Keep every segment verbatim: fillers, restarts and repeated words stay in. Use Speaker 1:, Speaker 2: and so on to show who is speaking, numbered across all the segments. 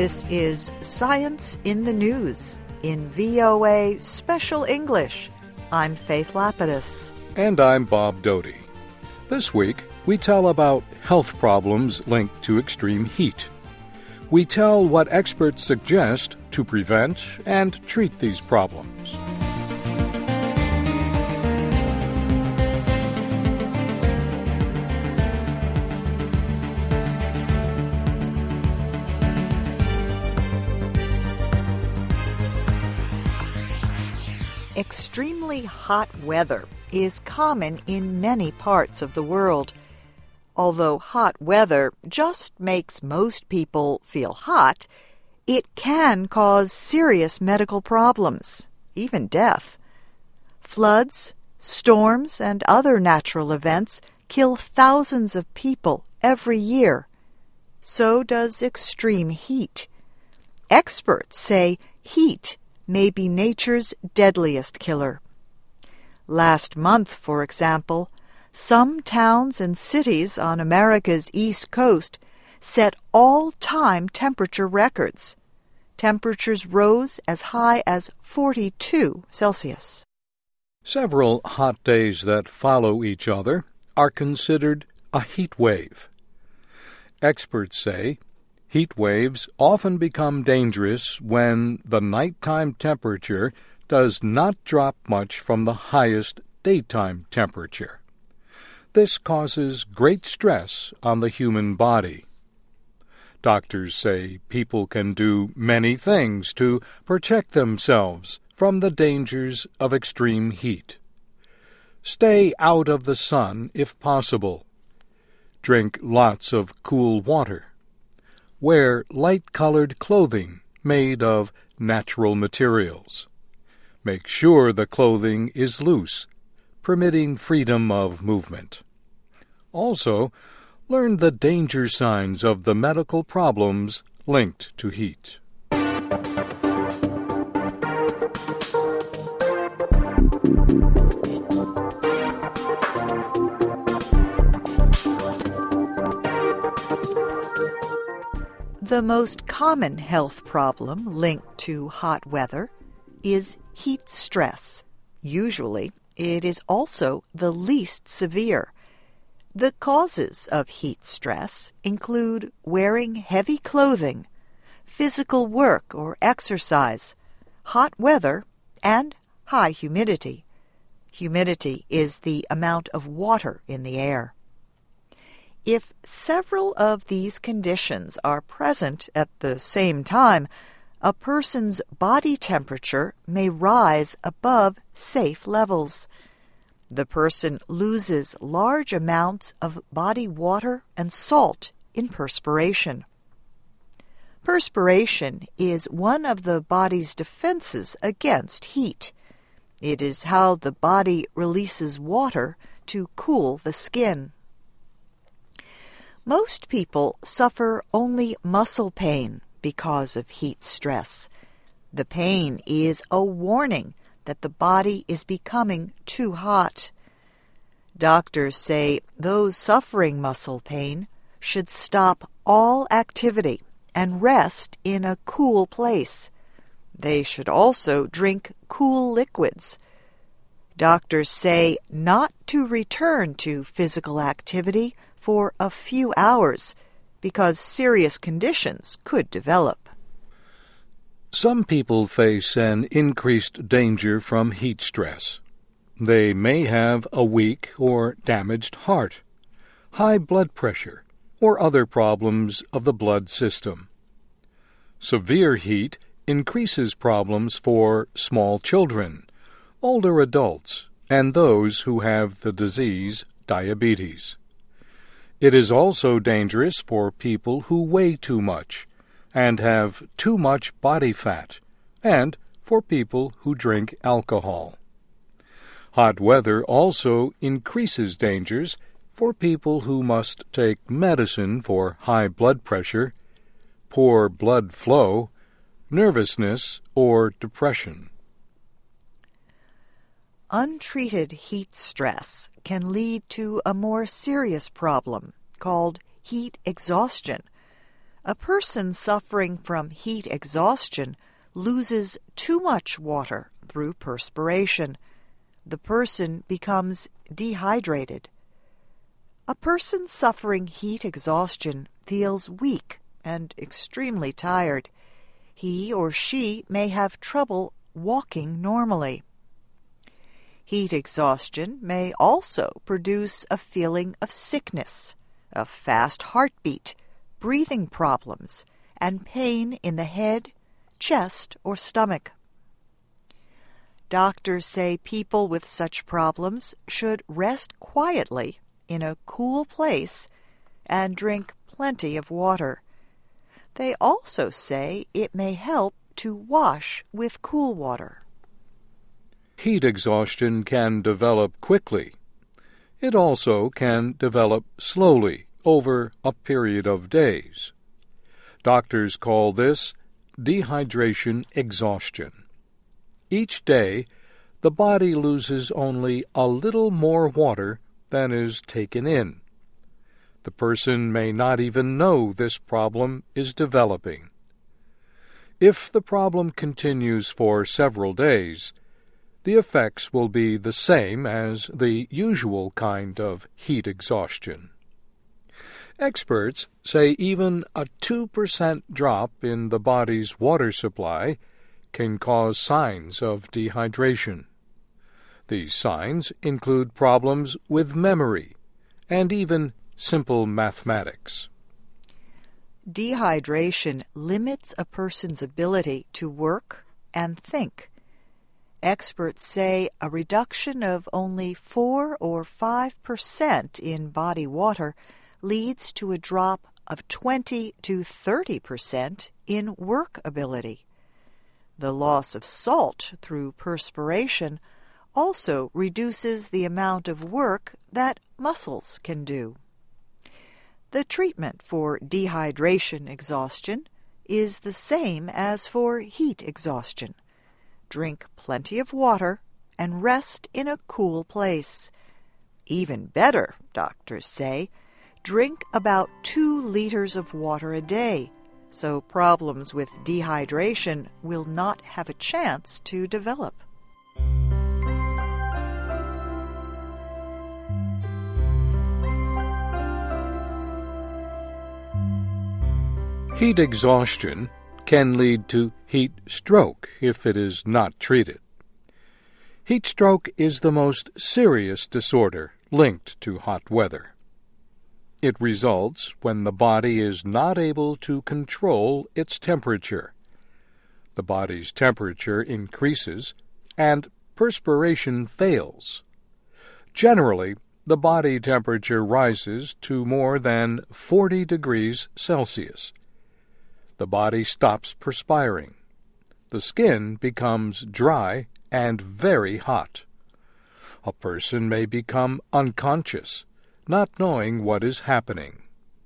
Speaker 1: This is Science in the News in V O A Special English. I'm Faith Lapidus.
Speaker 2: And I'm Bob Doty. This week, we tell about health problems linked to extreme heat. We tell what experts suggest to prevent and treat these problems.
Speaker 1: Extremely hot weather is common in many parts of the world. Although hot weather just makes most people feel hot, it can cause serious medical problems, even death. Floods, storms, and other natural events kill thousands of people every year. So does extreme heat. Experts say heat may be nature's deadliest killer. Last month, for example, some towns and cities on America's East Coast set all-time temperature records. Temperatures rose as high as forty-two Celsius.
Speaker 2: Several hot days that follow each other are considered a heat wave. Experts say heat waves often become dangerous when the nighttime temperature does not drop much from the highest daytime temperature. This causes great stress on the human body. Doctors say people can do many things to protect themselves from the dangers of extreme heat. Stay out of the sun if possible. Drink lots of cool water. Wear light-colored clothing made of natural materials. Make sure the clothing is loose, permitting freedom of movement. Also, learn the danger signs of the medical problems linked to heat.
Speaker 1: The most common health problem linked to hot weather is heat stress. Usually, it is also the least severe. The causes of heat stress include wearing heavy clothing, physical work or exercise, hot weather, and high humidity. Humidity is the amount of water in the air. If several of these conditions are present at the same time, a person's body temperature may rise above safe levels. The person loses large amounts of body water and salt in perspiration. Perspiration is one of the body's defenses against heat. It is how the body releases water to cool the skin. Most people suffer only muscle pain because of heat stress. The pain is a warning that the body is becoming too hot. Doctors say those suffering muscle pain should stop all activity and rest in a cool place. They should also drink cool liquids. Doctors say not to return to physical activity for a few hours because serious conditions could develop.
Speaker 2: Some people face an increased danger from heat stress. They may have a weak or damaged heart, high blood pressure, or other problems of the blood system. Severe heat increases problems for small children, older adults, and those who have the disease diabetes. It is also dangerous for people who weigh too much and have too much body fat, and for people who drink alcohol. Hot weather also increases dangers for people who must take medicine for high blood pressure, poor blood flow, nervousness, or depression.
Speaker 1: Untreated heat stress can lead to a more serious problem called heat exhaustion. A person suffering from heat exhaustion loses too much water through perspiration. The person becomes dehydrated. A person suffering heat exhaustion feels weak and extremely tired. He or she may have trouble walking normally. Heat exhaustion may also produce a feeling of sickness, a fast heartbeat, breathing problems, and pain in the head, chest, or stomach. Doctors say people with such problems should rest quietly in a cool place and drink plenty of water. They also say it may help to wash with cool water.
Speaker 2: Heat exhaustion can develop quickly. It also can develop slowly over a period of days. Doctors call this dehydration exhaustion. Each day, the body loses only a little more water than is taken in. The person may not even know this problem is developing. If the problem continues for several days, the effects will be the same as the usual kind of heat exhaustion. Experts say even a two percent drop in the body's water supply can cause signs of dehydration. These signs include problems with memory and even simple mathematics.
Speaker 1: Dehydration limits a person's ability to work and think. Experts say a reduction of only four or five percent in body water leads to a drop of twenty to thirty percent in work ability. The loss of salt through perspiration also reduces the amount of work that muscles can do. The treatment for dehydration exhaustion is the same as for heat exhaustion. Drink plenty of water and rest in a cool place. Even better, doctors say, drink about two liters of water a day, so problems with dehydration will not have a chance to develop.
Speaker 2: Heat exhaustion can lead to heat stroke if it is not treated. Heat stroke is the most serious disorder linked to hot weather. It results when the body is not able to control its temperature. The body's temperature increases and perspiration fails. Generally, the body temperature rises to more than forty degrees Celsius. The body stops perspiring. The skin becomes dry and very hot. A person may become unconscious, not knowing what is happening.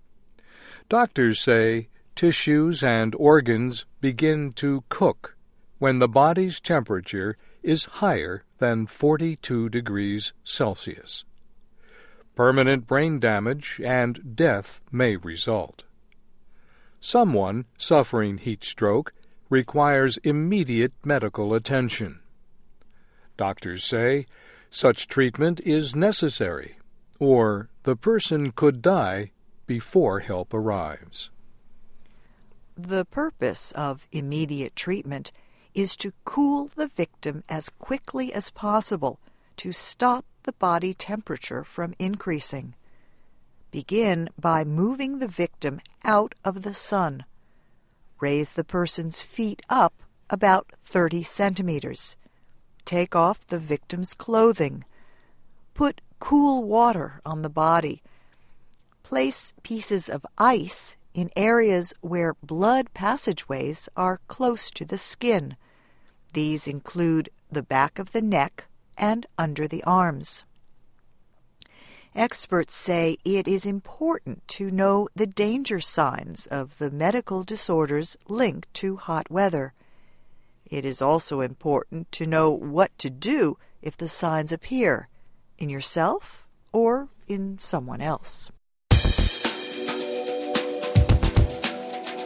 Speaker 2: Doctors say tissues and organs begin to cook when the body's temperature is higher than forty-two degrees Celsius. Permanent brain damage and death may result. Someone suffering heat stroke requires immediate medical attention. Doctors say such treatment is necessary, or the person could die before help arrives.
Speaker 1: The purpose of immediate treatment is to cool the victim as quickly as possible to stop the body temperature from increasing. Begin by moving the victim out of the sun. Raise the person's feet up about thirty centimeters. Take off the victim's clothing. Put cool water on the body. Place pieces of ice in areas where blood passageways are close to the skin. These include the back of the neck and under the arms. Experts say it is important to know the danger signs of the medical disorders linked to hot weather. It is also important to know what to do if the signs appear, in yourself or in someone else.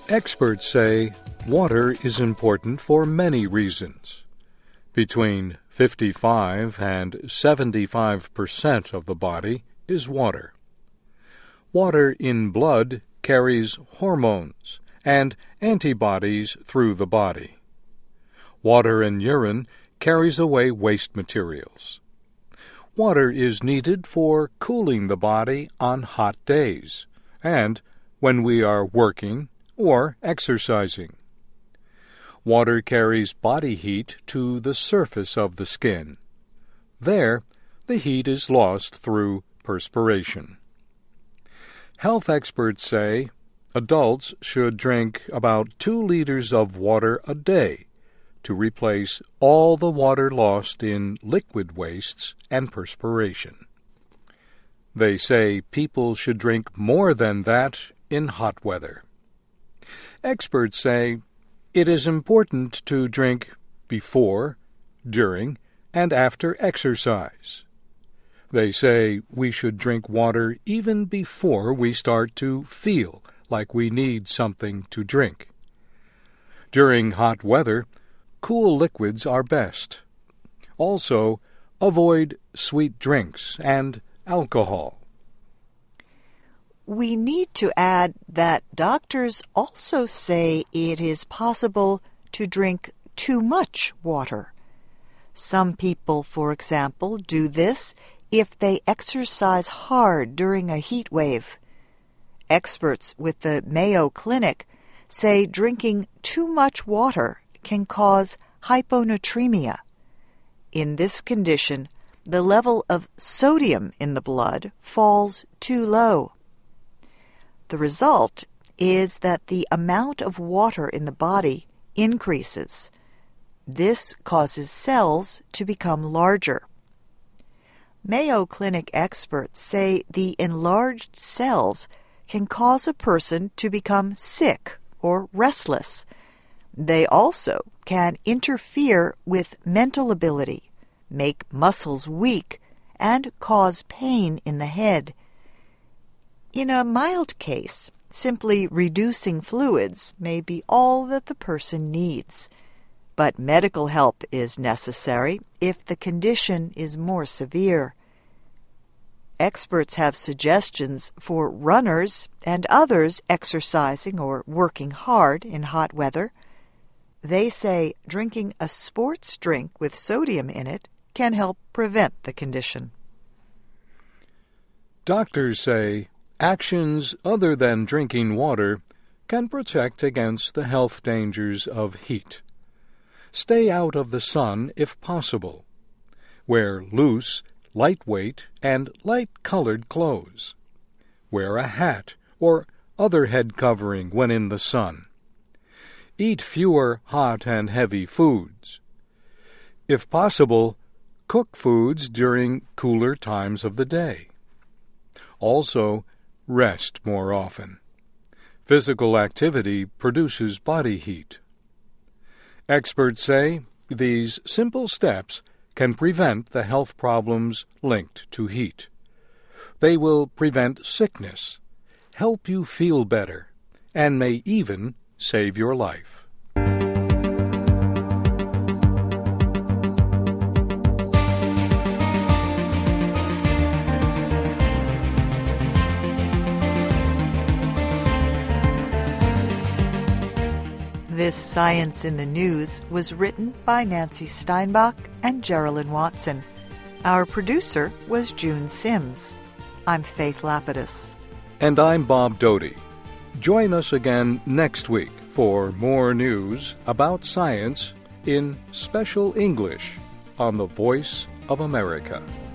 Speaker 2: Experts say water is important for many reasons. Between fifty-five and seventy-five percent of the body is water. Water in blood carries hormones and antibodies through the body. Water in urine carries away waste materials. Water is needed for cooling the body on hot days and when we are working or exercising. Water carries body heat to the surface of the skin. There, the heat is lost through perspiration. Health experts say adults should drink about two liters of water a day to replace all the water lost in liquid wastes and perspiration. They say people should drink more than that in hot weather. Experts say it is important to drink before, during, and after exercise. They say we should drink water even before we start to feel like we need something to drink. During hot weather, cool liquids are best. Also, avoid sweet drinks and alcohol.
Speaker 1: We need to add that doctors also say it is possible to drink too much water. Some people, for example, do this if they exercise hard during a heat wave. Experts with the Mayo Clinic say drinking too much water can cause hyponatremia. In this condition, the level of sodium in the blood falls too low. The result is that the amount of water in the body increases. This causes cells to become larger. Mayo Clinic experts say the enlarged cells can cause a person to become sick or restless. They also can interfere with mental ability, make muscles weak, and cause pain in the head. In a mild case, simply reducing fluids may be all that the person needs. But medical help is necessary if the condition is more severe. Experts have suggestions for runners and others exercising or working hard in hot weather. They say drinking a sports drink with sodium in it can help prevent the condition.
Speaker 2: Doctors say actions other than drinking water can protect against the health dangers of heat. Stay out of the sun if possible. Wear loose, lightweight, and light-colored clothes. Wear a hat or other head covering when in the sun. Eat fewer hot and heavy foods. If possible, cook foods during cooler times of the day. Also, rest more often. Physical activity produces body heat. Experts say these simple steps can prevent the health problems linked to heat. They will prevent sickness, help you feel better, and may even save your life.
Speaker 1: This Science in the News was written by Nancy Steinbach and Geraldine Watson. Our producer was June Sims. I'm Faith Lapidus.
Speaker 2: And I'm Bob Doty. Join us again next week for more news about science in special English on the Voice of America.